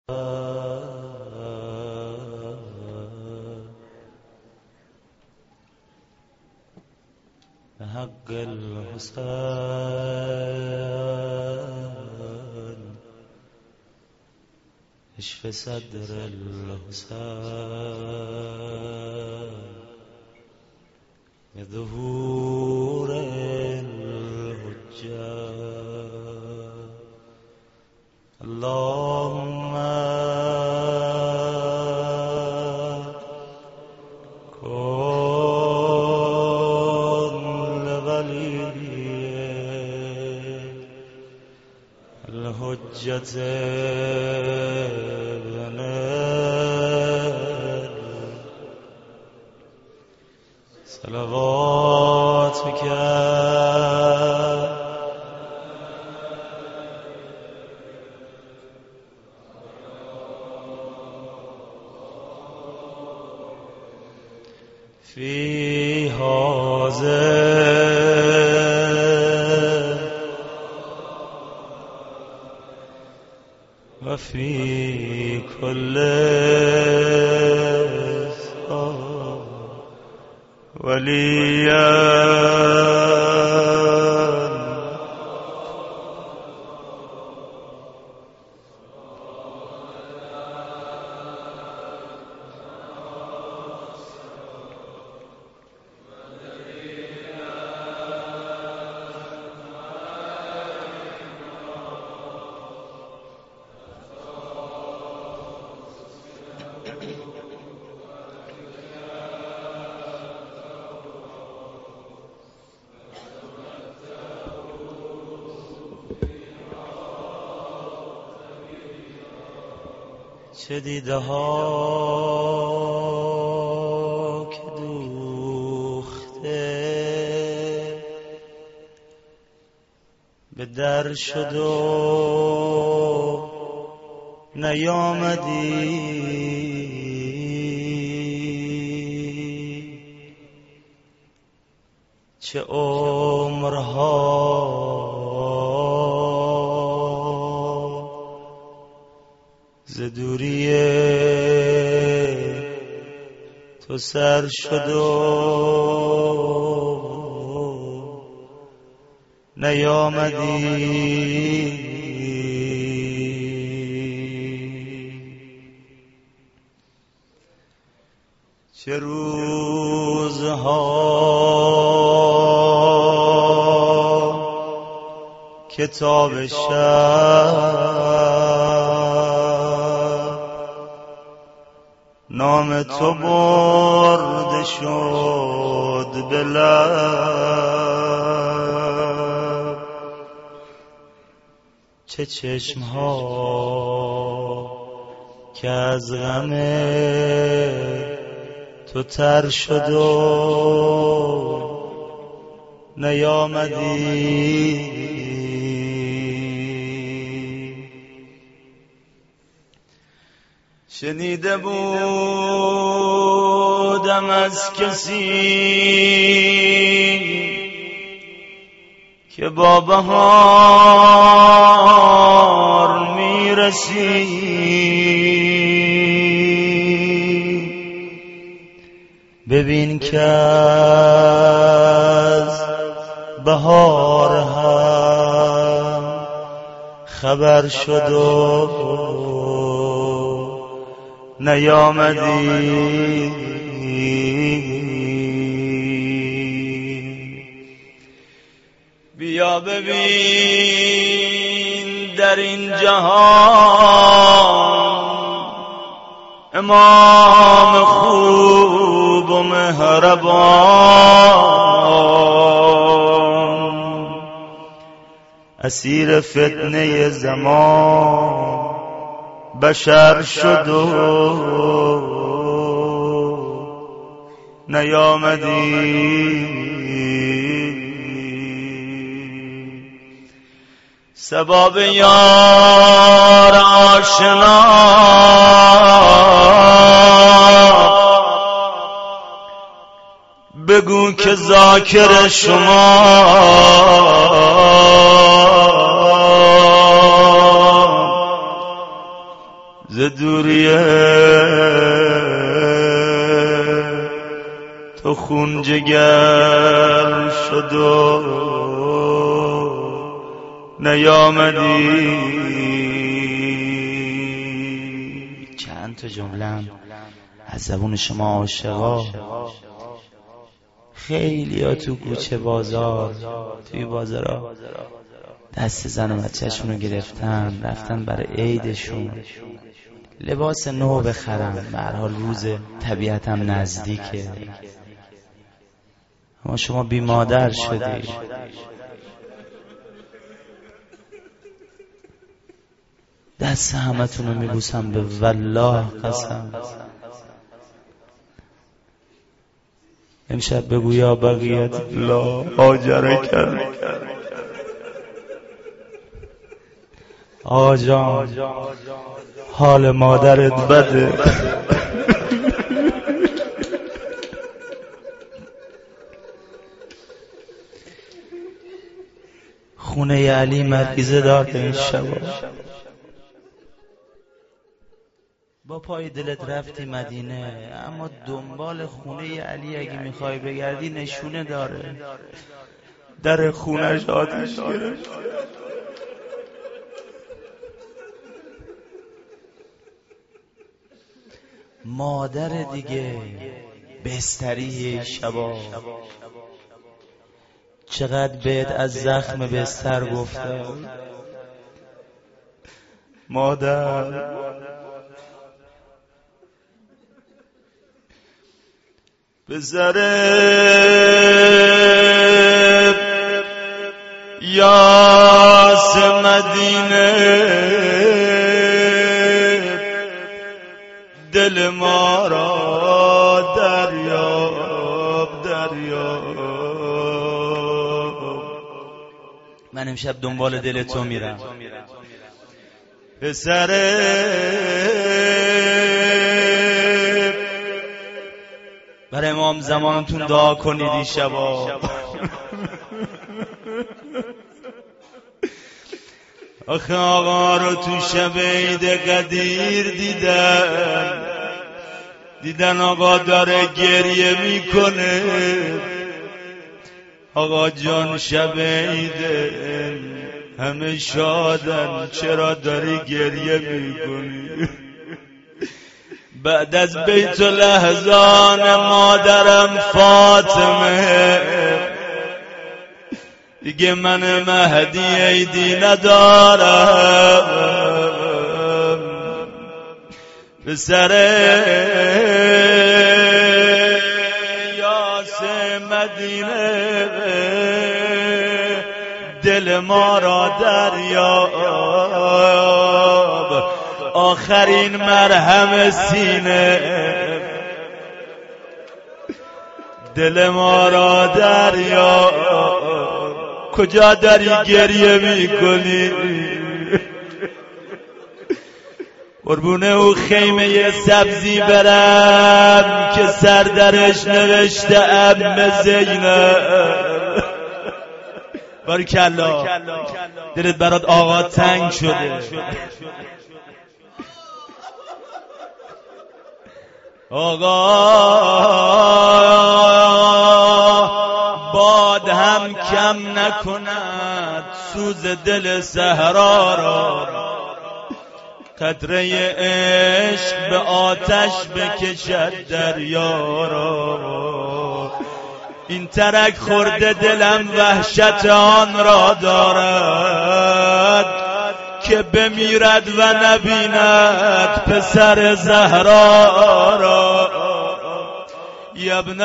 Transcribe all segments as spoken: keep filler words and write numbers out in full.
حق الحسين اشف صدر الحسين بظهور الحجة اللهم كن لولي الحجة ابن صلواتك في هذا وفي كل وليا چه دیده ها که دوخته به در شد و نیامدی چه عمرها ز دوری تو سر شد و نیامدی چه روزها کتاب شب نام تو برده شد به لب چه چشمها که از غم تو تر شد و نیامدی شنیده بودم از کسی که با بهار میرسی ببین که از بهار هم خبر شد و نیامدی بیا ببین در این جهان امام خوب و مهربان اسیر فتنه زمان بشر شد و نیامدی سباب یار آشنا بگو که ذاکر شما ز ز دوریه تو خون جگر شد و نیامدی. چند تا جمله از زبون شما عاشقا خیلی ها تو کوچه بازار، توی بازارا دست زن و بچه‌شون رو گرفتن رفتن برای عیدشون لباس نو بخرن. به هر حال روز طبیعت هم نزدیکه، اما شما بی مادر شدی. دست همتون رو میبوسم به والله قسم. امشب بگو یا بقیت لا هاجر کرد. آقا جان حال مادرت بده. خونه علی مریضه داده این شبا. با پای دلت رفتی مدینه، اما دنبال خونه علی اگه میخوای بگردی نشونه داره. در خونش آتش گرفت. مادر دیگه بستری شبا، چقدر بهت از زخم بستر گفته. مادر بزر یاس مدینه دل ما را دریاب دریاب. من امشب دنبال دل تو میرم. پسر برای امام زمانتون دعا کنید این شبا. آخه آقا رو تو شب عید قدیر دیدن دیدن آقا داره گریه میکنه. آقا جان شب عیده همه شادن، چرا داری گریه میکنی؟ بعد از بیت الاحزان مادرم فاطمه دیگه من مهدی عیدی ندارم. به سر یاس مدینه دل ما را دریاب. آخرین مرهم سینه دل ما را دریاب. کجا داری گریه میکنی؟ قربونه او خیمه سبزی برم که سردرش نوشته ام زینب. بارکالله دلت برات آقا تنگ شده. آقا باد هم کم نکند سوز دل صحرا را. قطره عشق به آتش بکشد دریا را. این ترک خورده دلم وحشت آن را دارد که بمیرد و نبیند پسر زهرا را. یبن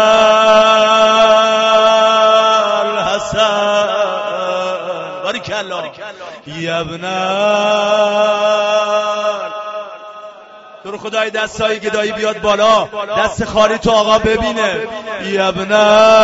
الحسن بارکالله یبن تو خدای دستای گدایی بیاد بالا، دست خالی تو آقا ببینه. یبن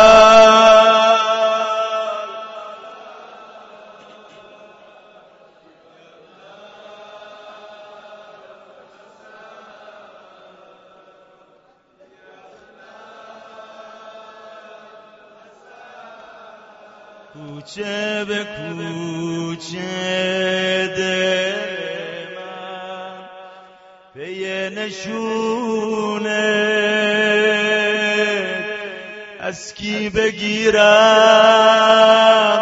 کوچه به کوچه دل من پی نشونه از کی بگیرم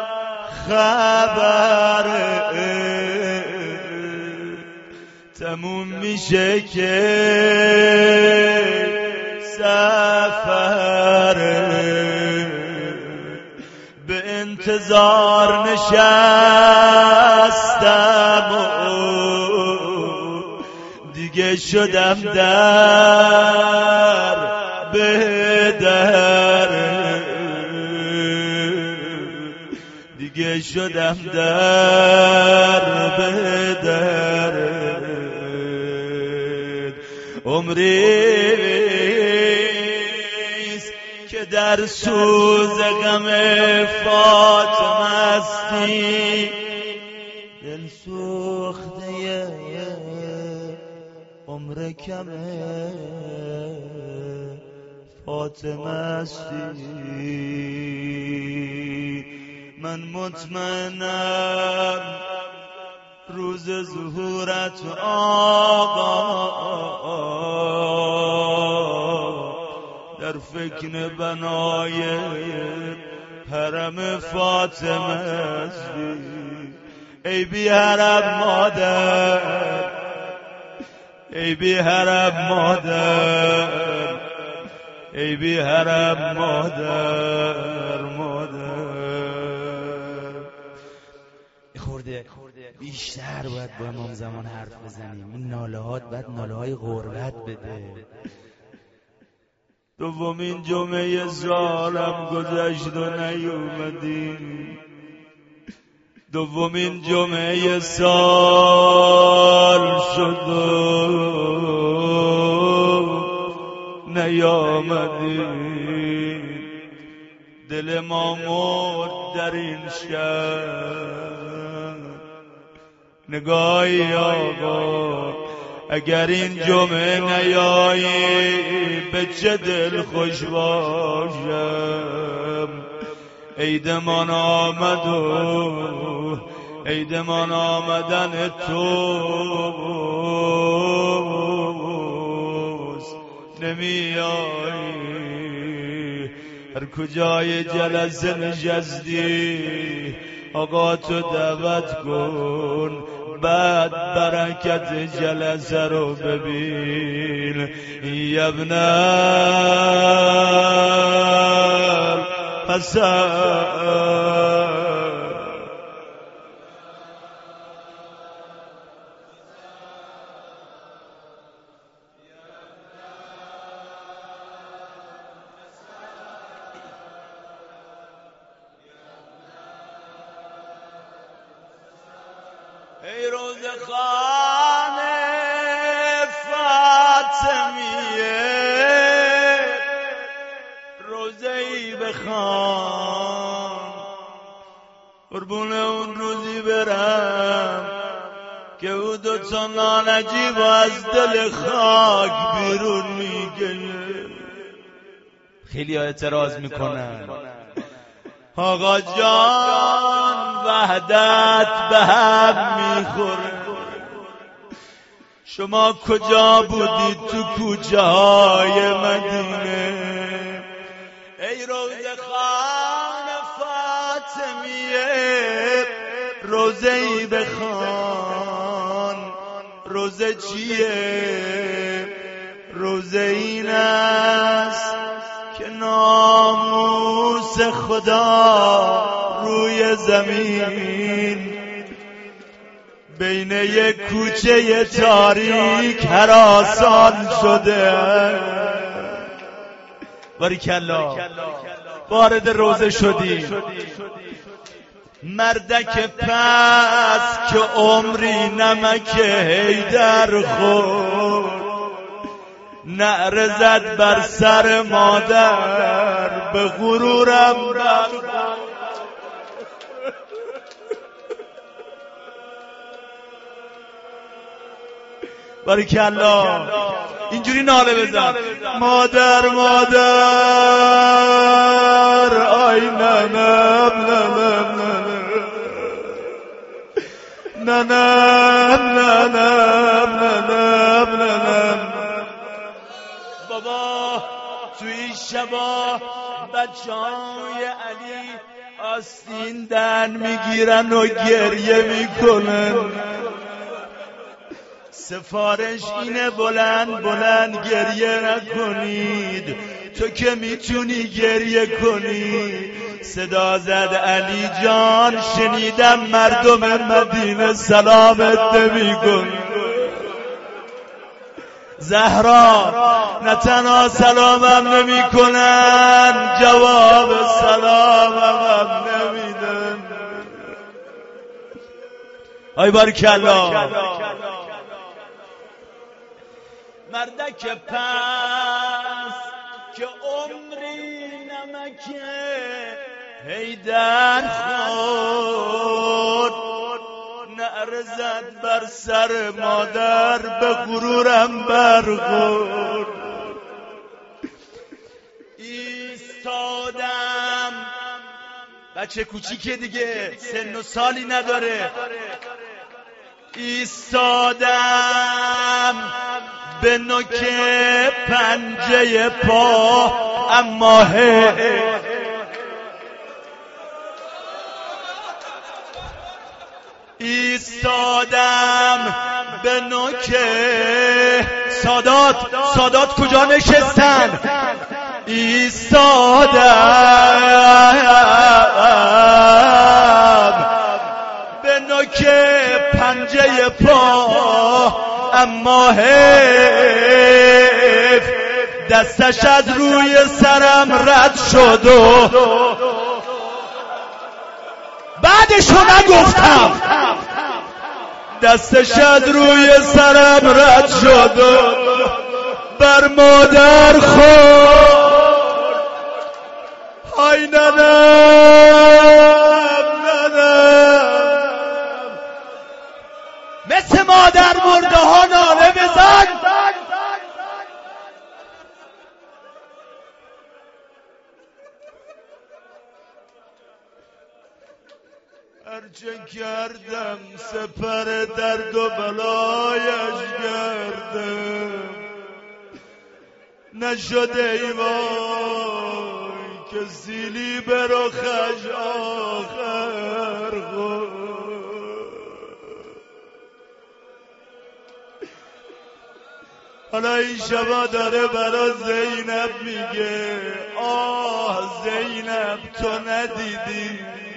خبر تموم میشه که سفر به انتظار نشستم و دیگه شدم در به در دیگه شدم در به در عمریست که در سوز غم فاطمه استی دل سوخته عمر کمه فاطمه استی من مطمئنم روز ظهورت آقا در فکر بنای حرم فاطمه استی ای بی حرم مادر ای بی حرم مادر ای بی حرم مادر مادر خورده بیشتر باید با امام زمان حرف بزنیم. این ناله هات باید ناله های غربت بده. دومین جمعه سالم گذشت و نیومدی دومین جمعه سال شد و نیامدی دل ما مرد در این شهر نگاهی آقا اگر این جمعه نیایی به چه دل خوش باشم عیدمان آمد و عیدمان آمدن توست نمی آیی هر کجای جلسه نشستی آقا تو دعوت کن بعد برکت جلسه رو ببین ابن الحسن ای روزخان فاطمیه روزه‌ای بخوان قربون اون روزی برم که او دو تا نانجیب از دل خاک بیرون میگه. خیلی ها اعتراض میکنن آقا جان وحدت به هم میخوره شما کجا بودید تو کوچه‌های مدینه ای روزخان فاطمیه روزه‌ای بخوان روزه چیه روزه این است که ناموس خدا روی زمین بین یک کوچه تاریک هراسان شده. باریکلا وارد روزه شدی مردک پس که عمری نمک حیدر خورد نعره زد بر سر مادر به غرورم باریکلا اینجوری ناله بزن مادر مادر آی ننم ننم ننم ننم ننم شبا بچهای علی آستین دن میگیرن و گریه میکنن. سفارش اینه بلند بلند گریه نکنید، تو که میتونی گریه کنی. صدا زد علی جان شنیدم مردم مدینه سلامت نمیگن. زهرا نه تنها سلامم نمی کنن، جواب سلامم نمیدن. آی بارکالله. مردک پس که عمری نمکه حیدر خود، نعرزد بر سر مادر به غرورم برخورد. ایستادم، بچه کوچیکه دیگه سن و سالی نداره، ایستادم به نوک پنجه پا، اما هی ایستادم به نوک. سادات سادات کجا نشستن؟ ایستادم به نوک پنجه پا، اما حیف دستش از روی سرم رد شد و بعدشو نگفتم. دستش از روی سرم رد شد و بر مادر خورد. های ننم ننم، مثل مادر مرده ها ناله بزن. هرچه کردم سپر درد و بلایش گردم، نشده ای وای که سیلی به رخش آخر خورد. حالا این شبا داره برا زینب میگه آه زینب تو ندیدی.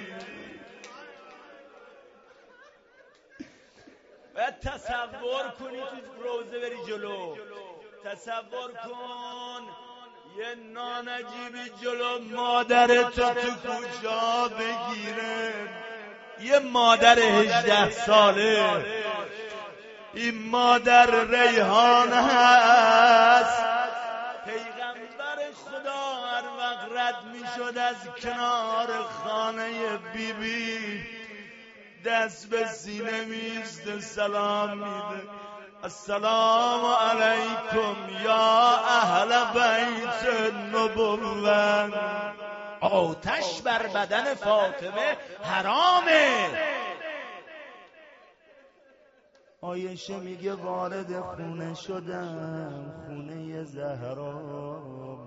باید تصور کنی تو روزه بری جلو، تصور کن یه نانجیبی جلو مادرت تو کوچه بگیره، یه مادر هجده ساله. این مادر ریحان هست، پیغمبر خدا هر وقت رد می شد از کنار خانه بی بی، دست به سینه میزد سلام میده، السلام علیکم یا اهل بیت النبوة. آتش بر بدن فاطمه حرامه. عایشه میگه وارد خونه شدم، خونه زهرا،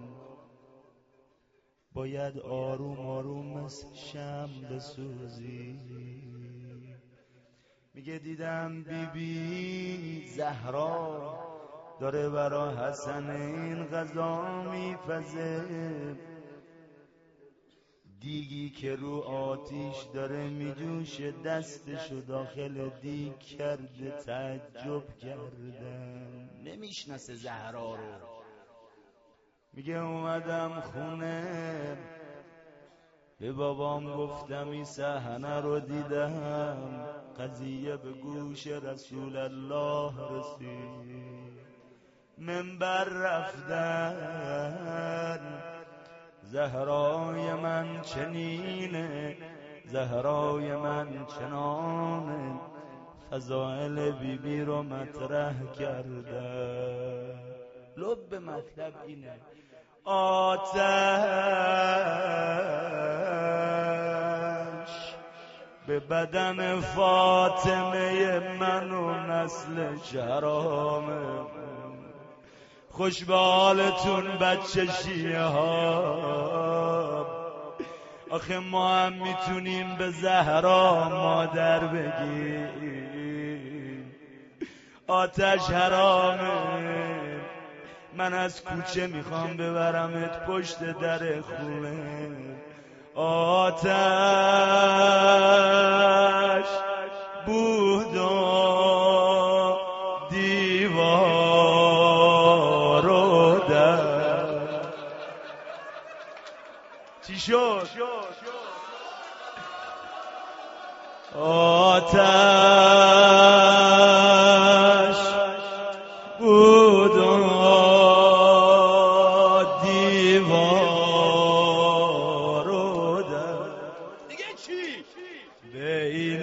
باید آروم آروم مثل شم بسوزی. میگه دیدم بی بی زهرا داره برا حسن این غذا میپزه، دیگی که رو آتیش داره میجوشه، دستشو داخل دیگ کرده. تعجب کردم نمیشناسه زهرا رو. میگه اومدم خونه به بابام گفتم این صحنه رو دیدم، قضیه به گوش رسول الله رسید. منبر رفتن زهرای من چنینه، زهرای من چنانه، فضائل بی بی رو مطرح کرده. لب مطلب اینه آتش به بدن فاطمه من و نسل حرامه، خوش به حالتون بچه شیعه ها. آخه ما هم میتونیم به زهرا مادر بگیم آتش حرامه، من از کوچه میخوام ببرمت پشت در خونه. آتش بود و دیوار و در. چی شد؟ آتش بود و دیوار و در. دیگه چی؟ بین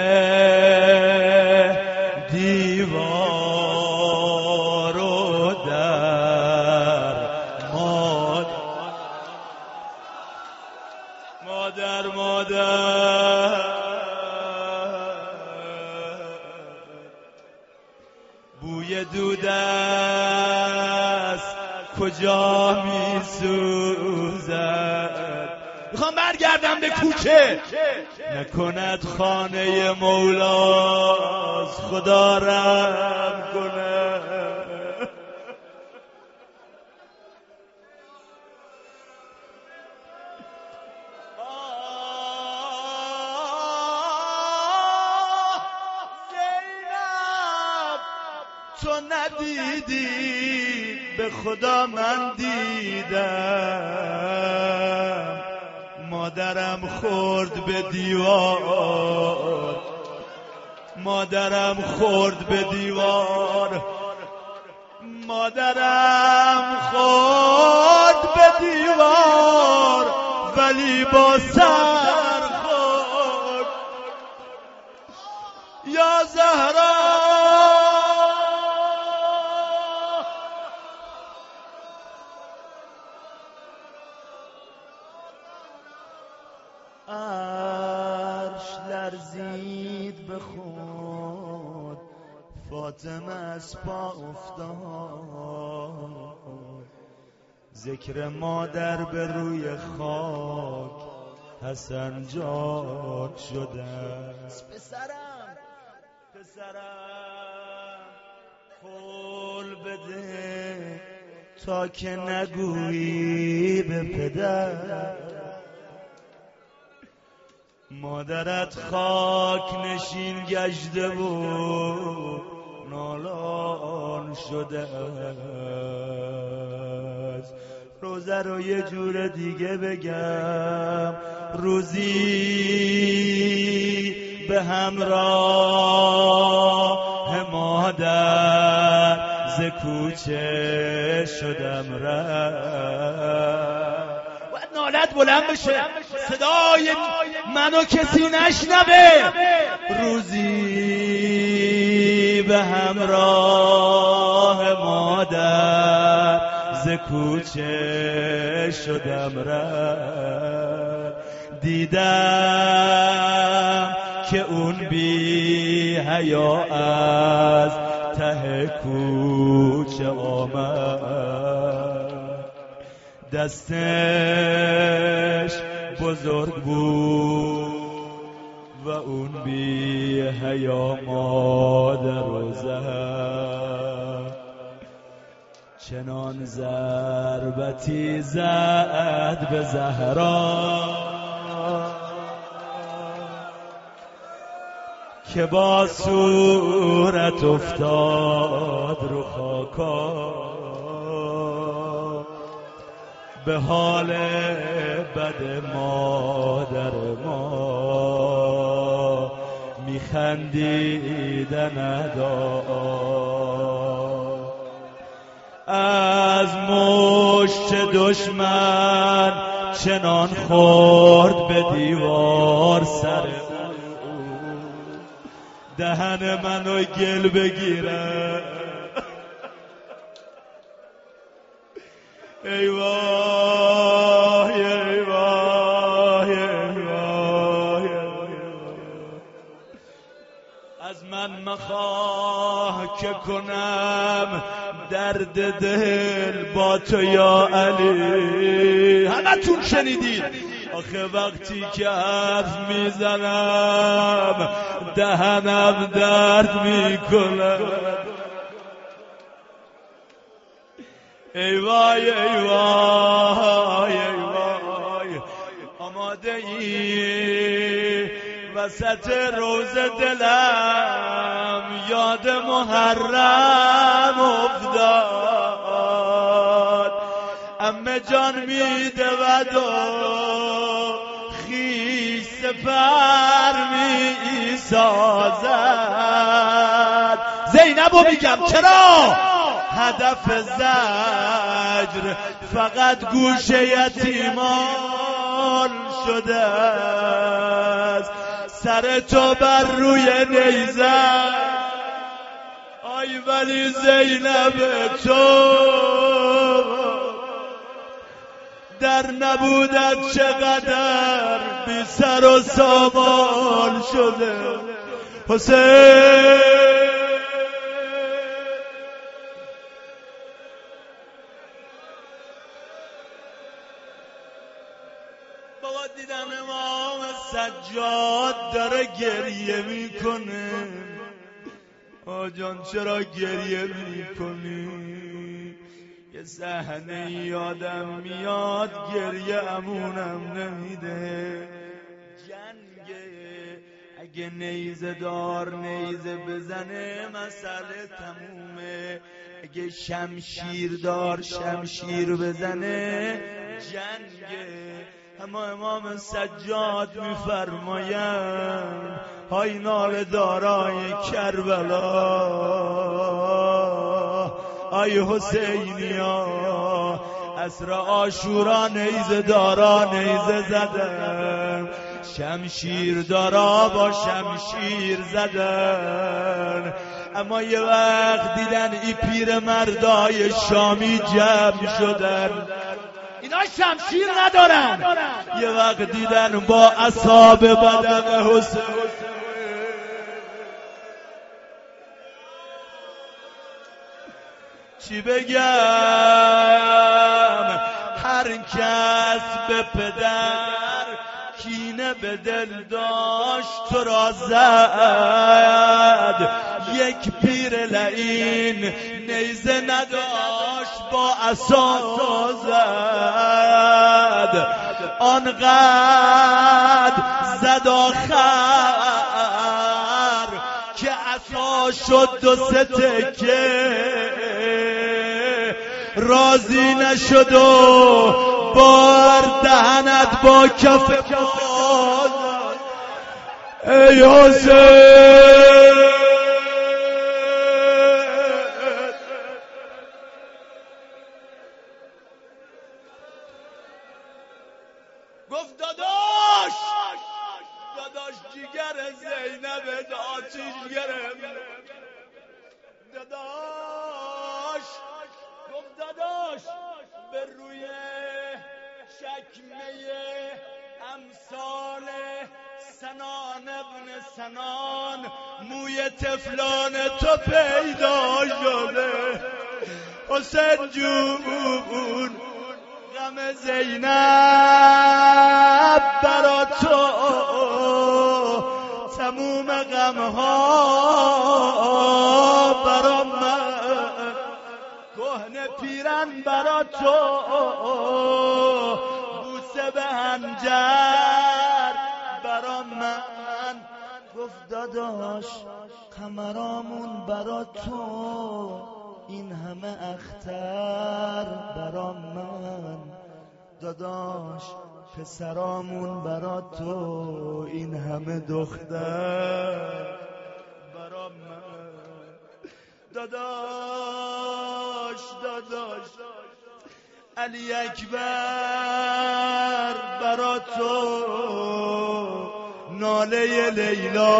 دیوار و در مادر مادر مادر بوی دود است کجا می سوزد. میخوام برگردم به کوچه، نکند خانه مولاز خدا رحم کنه. تو ندیدی به خدا من دیدم، مادرم خورد به دیوار، مادرم خورد به دیوار، مادرم خورد به دیوار ولی با سر خورد. یا زهرا عرش لرزید به خود، فاطمه از پا افتاد، ذکر مادر به روی خاک حسن جان شده است. پسرم پسرم قول بده تا که نگویی به پدر، مادرت خاک نشین گشته و نالان شده است. روزه رو یه جور دیگه بگم، روزی به همراه مادر ز کوچه شدم رفت. باید نالت بلند بشه، صدای منو کسی نشنوه. روزی به همراه مادر ز کوچه شدم رفت، دیدم که اون بی حیا از ته کوچه آمد، دستش بزرگ بود و اون بی حیا مادر و زد، چنان ضربتی زد به زهرا که با صورت افتاد رو خاکا. به حال بد مادر ما میخندیدن ادا، از مشت دشمن چنان خورد به دیوار سر او، دهن منو گل بگیره. ای وای ای وای ای وای، از من مخواه که کنم درد دل با تو یا علی. همه تون شنیدید آخه وقتی که حرف میزنم دهنم درد میکنه. ای وای ای وای ای وای آماده ای وسط روز دلم یاد محرم افتاد. عمه جان میده و دو خیش سپر می سازد. زینبو میگم چرا هدف زجر فقط گوش یتیمان شده است. سر تو بر روی نیزه آی ولی زینب تو در نبودت چقدر بی سر و سامان شده. حسین بابا دیدم امام سجاد داره گریه میکنه. آجان چرا گریه میکنی؟ یه صحنه یادم میاد گریه امونم نمیده. جنگه اگه نیزه دار نیزه بزنه مسئله تمومه، اگه شمشیر دار شمشیر بزنه جنگه. اما امام سجاد میفرمایند های نال دارای کربلا، آی حسینیا عصر عاشورا نیزه دارا نیزه زدن، شمشیر دارا با شمشیر زدن. اما یه وقت دیدن ای پیر مردای شامی جمع شدن، اینا شمشیر ندارن. یه وقت دیدن با اصحاب بدن حسین، چی بگم؟ هر کس به پدر کینه به دل داشت تو را زد. یک پیر لعین نیزه نداشت با عصا زد. آنقدر زد آخر که عصا شد دو سه تکه، راضی نشد و بار دهنت با کف باز. ای حسین گفت داداش داداش جگر زینب آتیش گرم. داداش گفت داداش به روی چکمه امثال سنان ابن سنان موی تفلان تو پیدا شده. حسین جون غم زینب برا تو تموم غمها برا من، کهنه پیرن برا تو بوسه به هنجر برا من. گفت داداش قمرامون برا تو این همه اختر برا من. داداش پسرامون برا تو این همه دختر برا من. داداش داداش علی اکبر برا تو ناله لیلا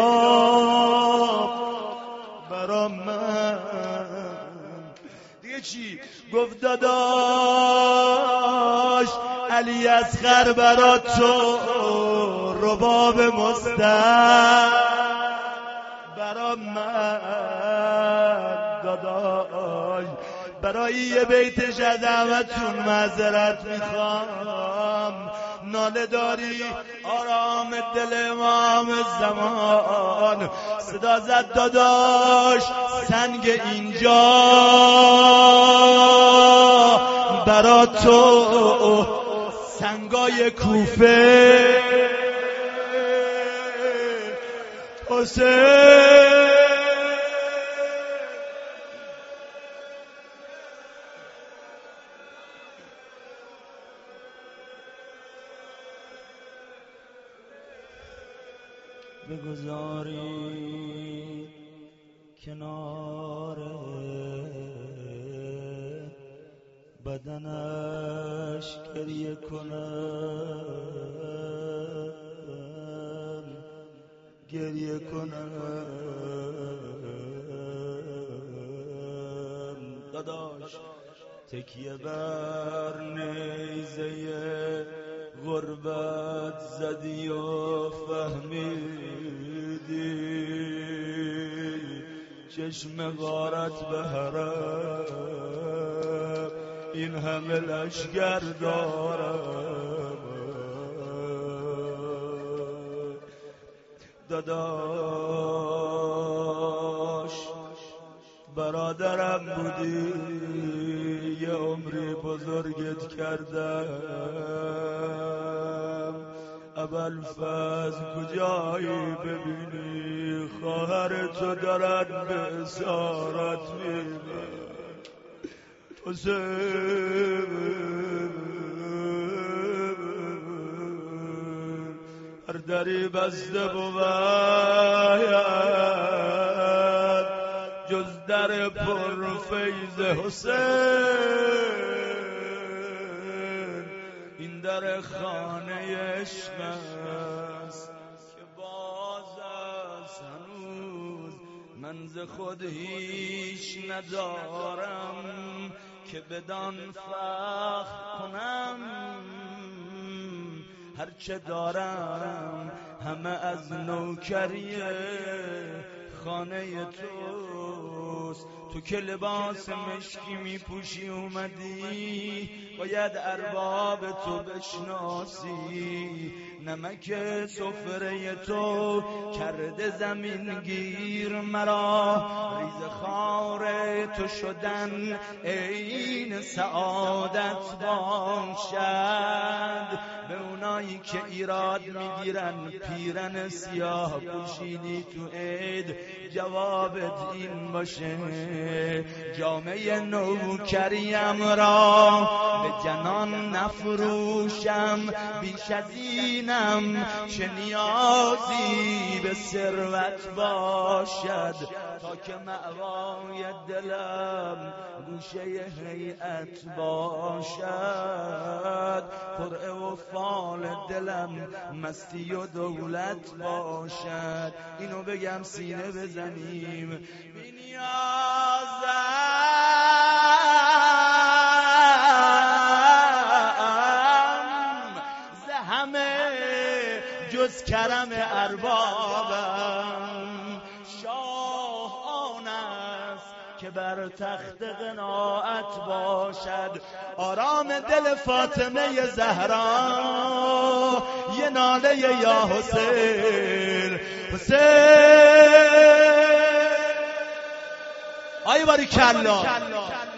برا من. دیگه چی؟ گفت داداش علی اصغر برا تو رباب مستر برا من. داداش برای یه بیتش از همتون معذرت میخوام. ناله داری آرام دل امام زمان، صدا زد داداش سنگ اینجا برا تو، سنگای کوفه حسین. بگذاری کنار بدنش گریه کنم، گریه کنم. داداش تکیه بر نیزه غربت زدی و فهمیدی چشم غارت به حرم این همه لشگر دارم. داداش برادرم بودی، یه عمری بزرگت کردم. ابوالفضل کجایی ببینی خواهر تو دارد به اسارت میره. حسین هر دری بسته بود جز در پر فیض حسین. این در خانه عشق است که باز است هنوز، من ز خود هیچ ندارم که بدان فخر کنم. هرچه دارم همه از نوکری خانه توست. تو که لباس مشکی می پوشی اومدی باید ارباب تو بشناسی. نمک سفره تو کرده زمین گیر مرا، ریز خار تو شدن عین سعادت باشد. به اونایی که ایراد میگیرن پیرن سیاه پوشیدی تو عید، جوابت این باشه جامعه نوکریم را به جنان نفروشم. بیش از اینم چه نیازی به ثروت باشد تا که مأوای دلم گوشه هیئت باشد. قرعه و فال دلم مستی و دولت باشد. اینو بگم سینه بزنیم بی نیازم ز همه جز کرم اربابم. شاه آن است که بر تخت قناعت باشد. آرام دل فاطمه زهرا یه ناله یا حسین. حسین آی باری کلا